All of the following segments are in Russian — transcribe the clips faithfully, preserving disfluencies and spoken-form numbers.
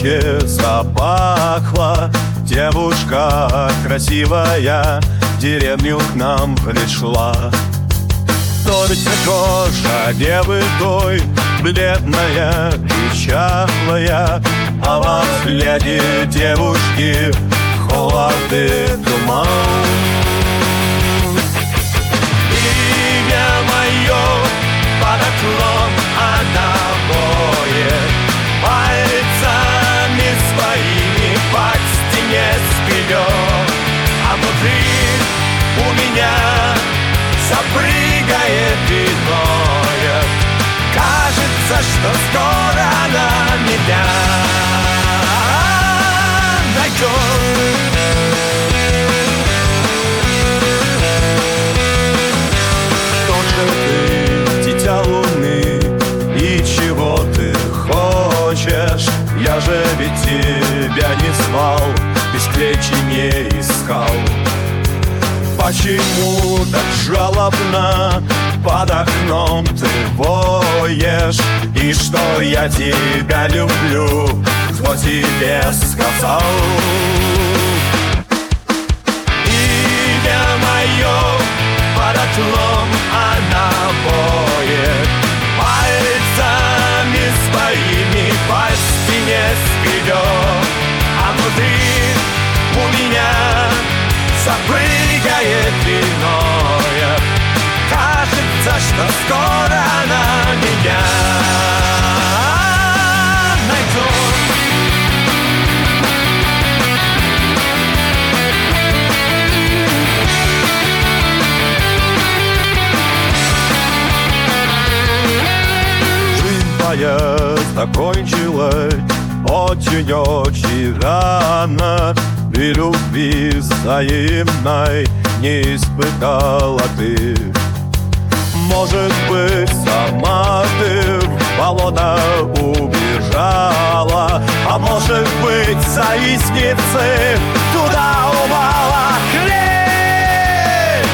воздухе запахло. Девушка красивая в деревню к нам пришла. Только кожа девы той бледная и чахлая, а во взгляде девушки холод и туман. Имя мое под окном она воет, пальцами своими по стене скребет, а внутри у меня запрыгает и ноет. Кажется, что скоро она меня найдет. Кто же ты, дитя луны, и чего ты хочешь? Я же ведь тебя не звал, без встречи не искал. Почему так жалобно под окном ты воешь? И что я тебя люблю, кто тебе сказал? Имя мое под окном она воет, пальцами своими по стене скребет, а внутри у меня запрыгает и ноет. Кажется, что скоро она меня найдет. Жизнь моя закончилась очень-очень рано, и любви взаимной не испытала ты. Может быть, сама ты в болото убежала, а может быть, завистницы туда упала. Хлеб!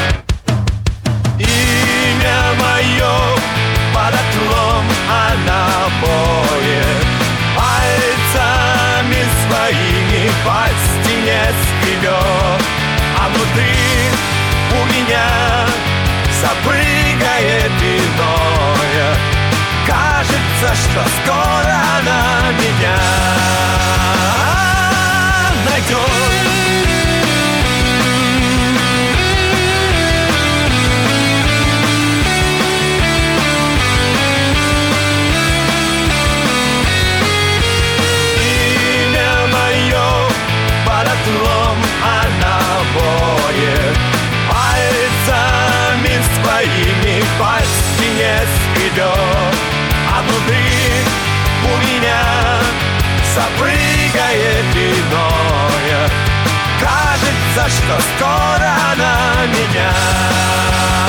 Имя мое под окном она воет, пальцами своими по стене скребет, а внутри у меня запрыгает и ноет. Кажется, что скоро она меня найдет. Она воет, пальцами своими по стене скребет, а внутри у меня запрыгает и ноет. Кажется, что скоро она меня